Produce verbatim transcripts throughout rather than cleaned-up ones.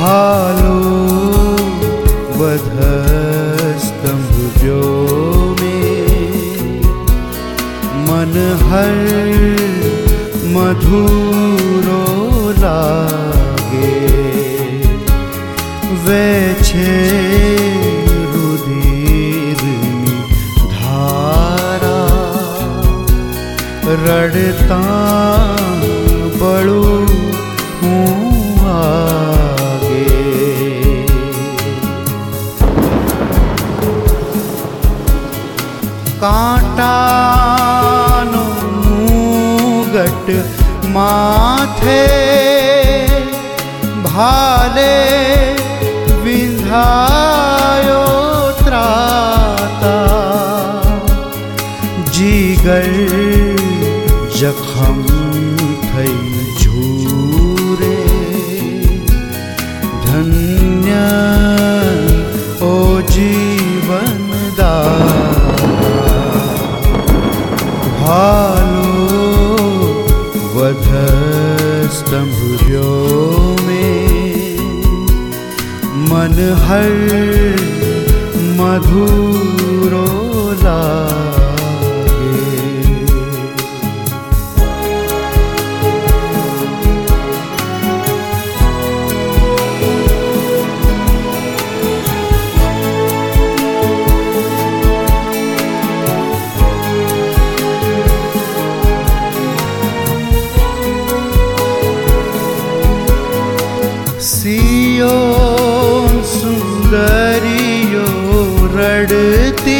भालो वधस्तंभ व्योमे मन हर मधुरो लागे वे छे रुधिरनी धारा रड़ता बड़ू हूँ आगे। कांटानो मुगट माथे भाले विंधायो त्राता जीगर जखम थई झूरे धन्य ओ जीवन दाता भालो वधस्तंभ व्योमे मन हर मधुरो लागे। सियोन सुंदरियो रड़ती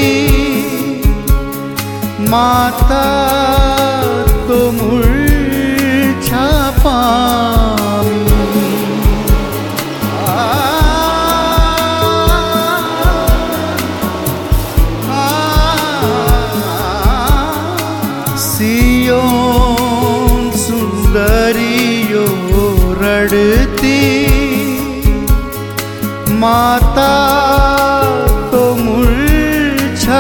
माता तो मूर्छा पामी। सियोन सुंदरियो रड़ती माता तो मूर्छा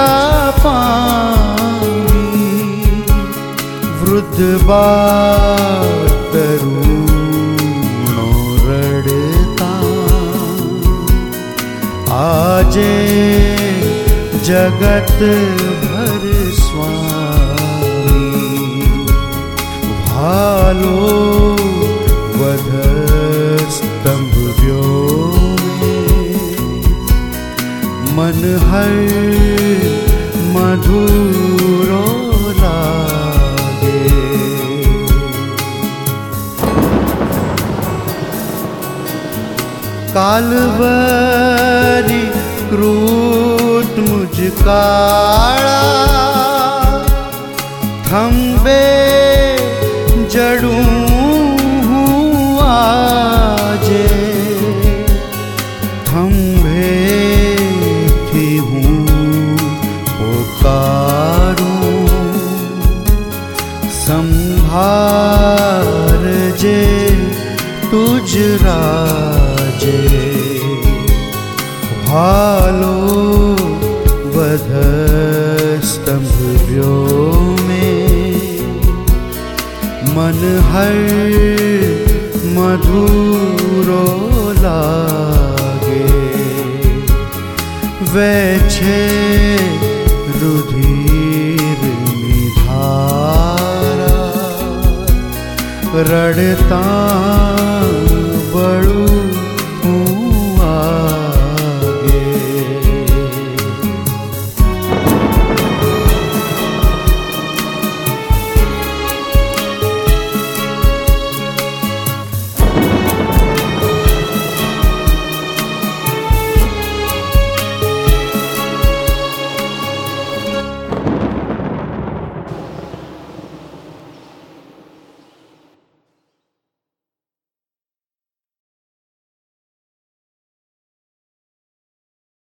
पामी। वृद्ध बार तरुणो रड़ता आजे जगत भर स्वामी। भालो वधस्तंभ व्योमे मन हर मधुरो लागे। कालवरी क्रूत मुझ काड़ा थंबे जड़ूं हूँ आजे थंबे थी हूँ पुकारूं संभार जे तुझ राजे। भालो वधस्तंभ व्योमे मन हर मधुरो लागे वे छे रुधिरनी धारा रड़ता